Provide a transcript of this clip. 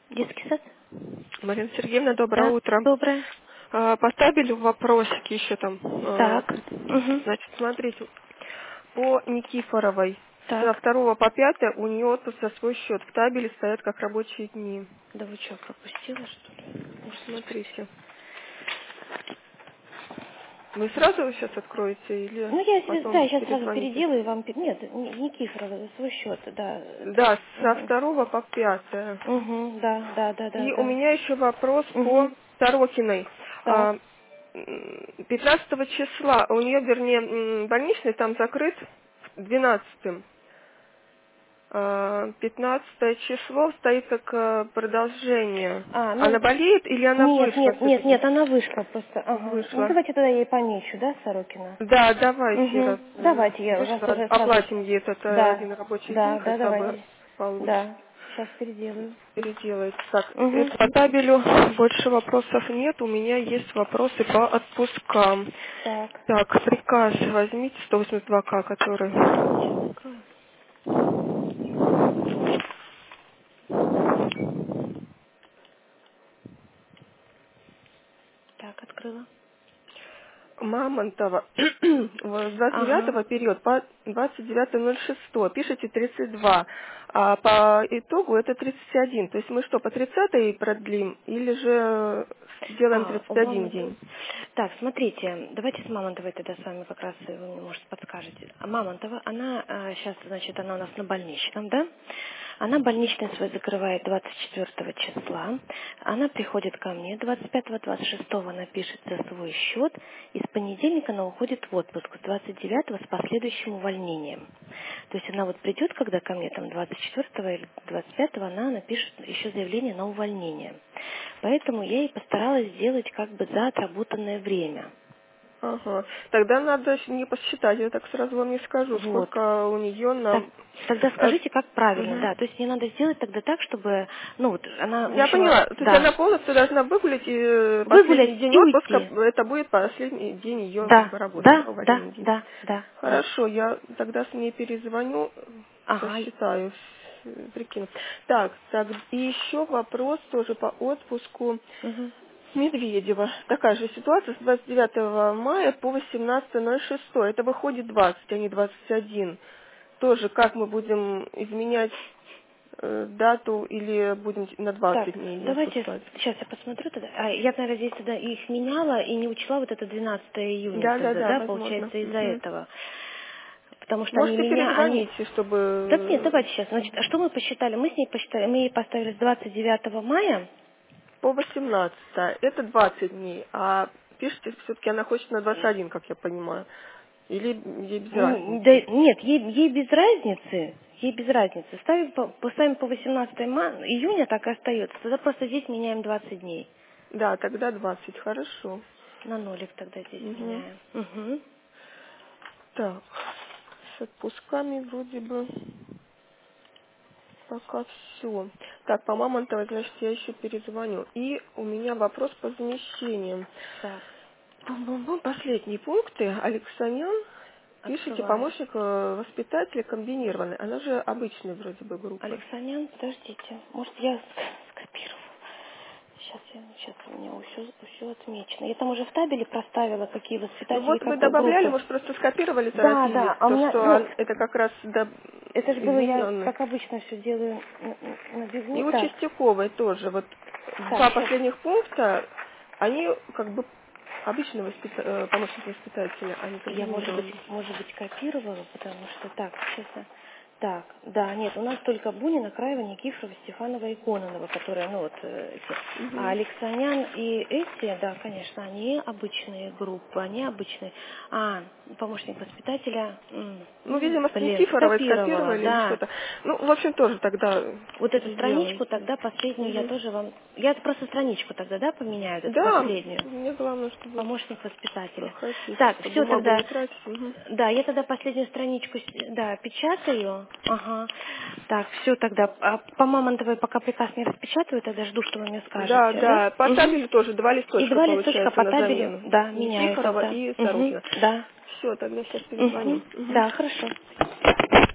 Детский сад? Марина Сергеевна, доброе Да, утро. доброе. Поставили вопросики еще там. Так. Угу. Значит, смотрите, по Никифоровой со Так. 2 по 5 у нее отпуск за свой счет. В табеле стоят как рабочие дни. Да вы что, пропустила, что ли? Смотрите. Вы сразу сейчас откроете или Ну, я, да, потом я сейчас сразу перезвоните? переделаю вам. Нет, Никифорова за свой счет, да. Да, со Угу. 2 по 5. Угу, да, да, да, да, И у да. меня еще вопрос по Угу. Сорокиной. Так. 15 числа у нее, вернее, больничный там закрыт 12-м. 15 число стоит как продолжение. Ну, Она болеет или она нет, вышла нет, нет, все-таки? нет, она вышла просто. Ага. Ну, Вышла. давайте тогда я ей помечу, да, Сорокина? Да, давайте, Угу. раз Давайте, я раз вышла, уже сразу. оплатим ей этот Да, один рабочий день, да, да, хотя бы давайте. получше. Да, сейчас переделаю. Переделать. Так, Угу. это по табелю больше вопросов нет. У меня есть вопросы по отпускам. Так. Так, приказ возьмите 182К, который... Сейчас открою. Так, открыла. Мамонтова с Ага. 29 период по 29.06. Пишите 32. А по итогу это 31. То есть мы что, по 30 продлим или же сделаем У 31 мамы... день? Так, смотрите, давайте с Мамонтовой тогда с вами как раз вы мне, может, подскажете. А Мамонтова, она сейчас, значит, она у нас на больничном, да? Она больничный свой закрывает 24 числа. Она приходит ко мне 25-26 она пишет за свой счет. И с понедельника она уходит в отпуск. С 29 с последующим увольнением. То есть она вот придет, когда ко мне там 24 или 25 она напишет еще заявление на увольнение. Поэтому я ей постаралась сделать как бы за отработанное время. Ага. Тогда надо мне посчитать, я так сразу вам не скажу, Вот. сколько у нее Так, на... тогда э, скажите, как правильно, мгм. да. То есть мне надо сделать тогда так, чтобы, ну вот, она, в Я общем, поняла. То есть да, она полностью должна выгулять, и последний выгулять день и отпуска, уйти. это будет последний день ее как Да, бы работы, да, да, да, увольнительный день. да, да, да. Хорошо, я тогда с ней перезвоню, Ага. сосчитаю, прикину. Так, и еще вопрос тоже по отпуску Мгм. Медведева. Такая же ситуация с 29 мая по 18.06. Это выходит 20, а не 21. Тоже как мы будем изменять дату или будем на Так, 20 дней ее давайте, отпускать? сейчас я посмотрю тогда. Я, наверное, здесь тогда их меняла и не учла вот это 12 июня Да, да, тогда, да, да, возможно. получается, из-за Мгм. этого. Потому что они Можете меня, они... перезвонить, Да нет, чтобы давайте сейчас. Значит, а что мы посчитали? Мы с ней посчитали, мы ей поставили с 29 мая. по 18. Это 20 дней, а пишите, все-таки она хочет на 21, как я понимаю. Или ей без Да, разницы. нет, ей без разницы. Ей без разницы. Поставим по 18 июня, так и остается. Тогда просто здесь меняем 20 дней. Да, тогда 20, хорошо. На нолик тогда здесь Мгм. меняем. Угу. Так, с отпусками вроде бы пока все. Так, по Мамонтовой, значит, я еще перезвоню. И у меня вопрос по замещениям. Так, Последние пункты. Алексанян, пишите, открываю. помощник воспитателя комбинированный. Она же обычной вроде бы группы. Алексанян, подождите. Может, я скопировала. Сейчас у меня все отмечено. Я там уже в табеле проставила, какие Ну воспитатели вот вы какой добавляли, группы. может, просто скопировали, Да, торопились, да. А у то, меня, что ну, это как раз это же было, я, измененный. как обычно, все делаю на И бегу. у Так, Чистяковой тоже. Вот так, два сейчас. последних пункта, они как бы обычно помощник воспитателя, они Я, комбинированы. может быть, копировала, потому что так, честно. Так, да, нет, у нас только Бунина, Краева, Никифорова, Стефанова и Кононова, которые, ну вот, а Мгм. Алексанян и эти, да, конечно, они обычные группы, они обычные. Помощник воспитателя, Ну, видимо, с блин, Никифоровой скопировала, скопировали или да. что-то. Ну, в общем, тоже тогда Вот эту страничку сделайте. тогда последнюю я Мгм. тоже вам... Я просто страничку тогда, да, поменяю, эту Да, последнюю. мне главное, чтобы Помощник как воспитателя. хотите, Так, чтобы все бумагу тогда... не тратить. Мгм. Да, я тогда последнюю страничку, да, печатаю. Ага. Так, все тогда. По Мамонтовой пока приказ не распечатаю, тогда жду, что вы мне Да, скажете, да? да, по Угу. табелю тоже два И листочка 2 листочка получается по на табелю, замену. да, меняю Никифорова тогда. и Угу. Сорокина. Да. Все, тогда сейчас Угу. перезвоню. Мгм. Да, хорошо.